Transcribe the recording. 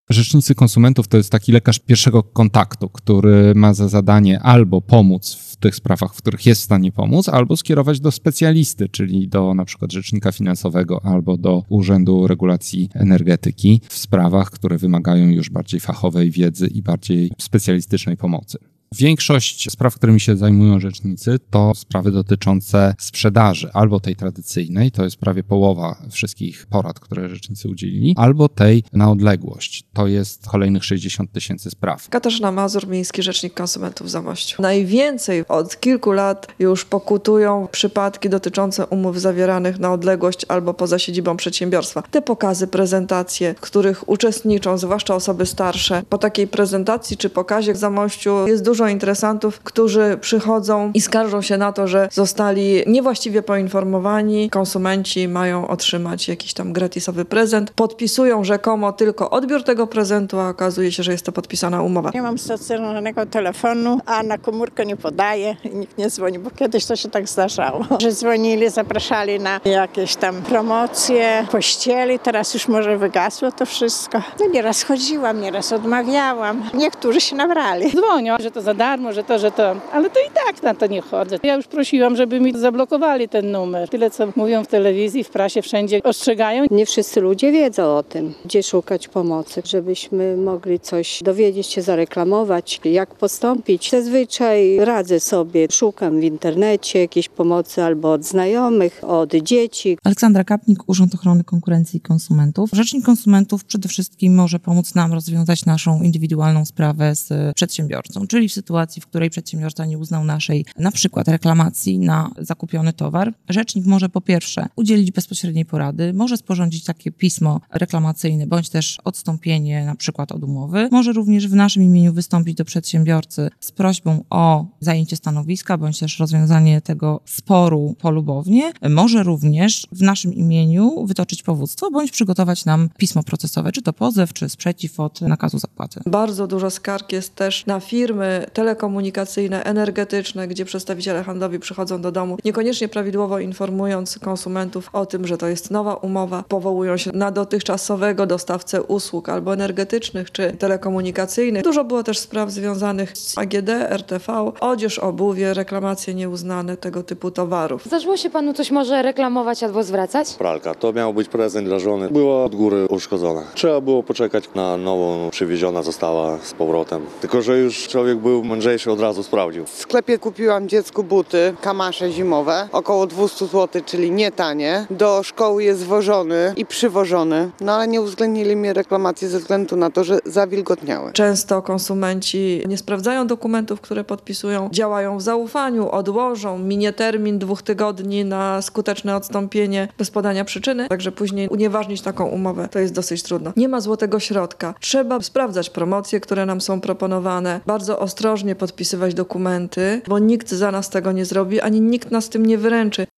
Rzecznicy konsumentów to jest taki lekarz pierwszego kontaktu, który ma za zadanie albo pomóc w tych sprawach, w których jest w stanie pomóc, albo skierować do specjalisty, czyli do na przykład rzecznika finansowego albo do Urzędu Regulacji Energetyki w sprawach, które wymagają już bardziej fachowej wiedzy i bardziej specjalistycznej pomocy. Większość spraw, którymi się zajmują rzecznicy, to sprawy dotyczące sprzedaży, albo tej tradycyjnej, to jest prawie połowa wszystkich porad, które rzecznicy udzielili, albo tej na odległość, to jest kolejnych 60 000 spraw. Katarzyna Mazur, Miejski Rzecznik Konsumentów w Zamościu. Najwięcej od kilku lat już pokutują przypadki dotyczące umów zawieranych na odległość albo poza siedzibą przedsiębiorstwa. Te pokazy, prezentacje, w których uczestniczą, zwłaszcza osoby starsze, po takiej prezentacji czy pokazie w Zamościu jest dużo interesantów, którzy przychodzą i skarżą się na to, że zostali niewłaściwie poinformowani. Konsumenci mają otrzymać jakiś tam gratisowy prezent. Podpisują rzekomo tylko odbiór tego prezentu, a okazuje się, że jest to podpisana umowa. Nie mam stacjonarnego telefonu, a na komórkę nie podaję i nikt nie dzwoni, bo kiedyś to się tak zdarzało, że dzwonili, zapraszali na jakieś tam promocje, pościeli, teraz już może wygasło to wszystko. No nieraz chodziłam, nieraz odmawiałam. Niektórzy się nabrali. Dzwonią, że to za darmo, że to, ale to i tak na to nie chodzę. Ja już prosiłam, żeby mi zablokowali ten numer. Tyle, co mówią w telewizji, w prasie, wszędzie ostrzegają. Nie wszyscy ludzie wiedzą o tym, gdzie szukać pomocy, żebyśmy mogli coś dowiedzieć się, zareklamować, jak postąpić. Zazwyczaj radzę sobie, szukam w internecie jakiejś pomocy albo od znajomych, od dzieci. Aleksandra Kapnik, Urząd Ochrony Konkurencji i Konsumentów. Rzecznik Konsumentów przede wszystkim może pomóc nam rozwiązać naszą indywidualną sprawę z przedsiębiorcą, czyli w sytuacji, w której przedsiębiorca nie uznał naszej na przykład reklamacji na zakupiony towar. Rzecznik może po pierwsze udzielić bezpośredniej porady, może sporządzić takie pismo reklamacyjne, bądź też odstąpienie na przykład od umowy. Może również w naszym imieniu wystąpić do przedsiębiorcy z prośbą o zajęcie stanowiska, bądź też rozwiązanie tego sporu polubownie. Może również w naszym imieniu wytoczyć powództwo, bądź przygotować nam pismo procesowe, czy to pozew, czy sprzeciw od nakazu zapłaty. Bardzo dużo skarg jest też na firmy telekomunikacyjne, energetyczne, gdzie przedstawiciele handlowi przychodzą do domu, niekoniecznie prawidłowo informując konsumentów o tym, że to jest nowa umowa, powołują się na dotychczasowego dostawcę usług albo energetycznych czy telekomunikacyjnych. Dużo było też spraw związanych z AGD, RTV, odzież, obuwie, reklamacje nieuznane tego typu towarów. Zdarzyło się panu coś może reklamować albo zwracać? Pralka. To miał być prezent dla żony. Była od góry uszkodzona. Trzeba było poczekać na nową, przywieziona została z powrotem. Tylko że już człowiek był mądrzejszy, od razu sprawdził. W sklepie kupiłam dziecku buty, kamasze zimowe, około 200 zł, czyli nie tanie. Do szkoły jest wożony i przywożony, no ale nie uwzględnili mi reklamacji ze względu na to, że zawilgotniały. Często konsumenci nie sprawdzają dokumentów, które podpisują, działają w zaufaniu, odłożą, minie termin 2 tygodni na skuteczne odstąpienie bez podania przyczyny, także później unieważnić taką umowę to jest dosyć trudno. Nie ma złotego środka. Trzeba sprawdzać promocje, które nam są proponowane, bardzo ostrożnie podpisywać dokumenty, bo nikt za nas tego nie zrobi, ani nikt nas tym nie wyręczy.